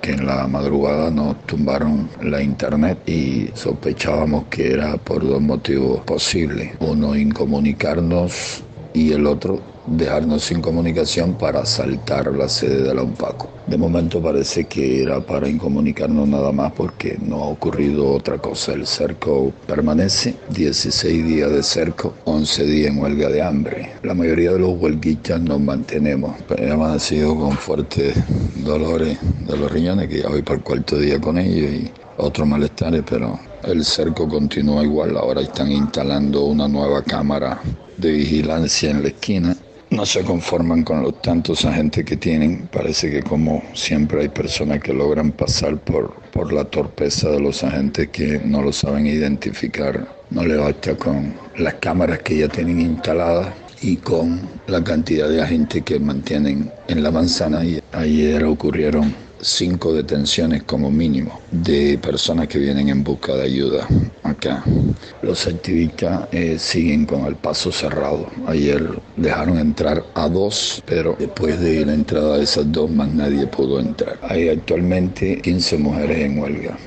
porque en la madrugada nos tumbaron la internet y sospechábamos que era por dos motivos posibles. Uno, incomunicarnos, y el otro, dejarnos sin comunicación para asaltar la sede de la UNPACO. De momento parece que era para incomunicarnos nada más, porque no ha ocurrido otra cosa. El cerco permanece, 16 días de cerco, 11 días en huelga de hambre. La mayoría de los huelguistas nos mantenemos. He amanecido con fuertes dolores de los riñones, que ya voy para el cuarto día con ellos, y otros malestares, pero el cerco continúa igual. Ahora están instalando una nueva cámara de vigilancia en la esquina. No se conforman con los tantos agentes que tienen. Parece que, como siempre, hay personas que logran pasar por la torpeza de los agentes, que no lo saben identificar. No le basta con las cámaras que ya tienen instaladas y con la cantidad de agentes que mantienen en la manzana. Y ayer ocurrieron 5 detenciones como mínimo de personas que vienen en busca de ayuda acá. Los activistas siguen con el paso cerrado. Ayer dejaron entrar a 2, pero después de la entrada de esas 2, más nadie pudo entrar. Hay actualmente 15 mujeres en huelga.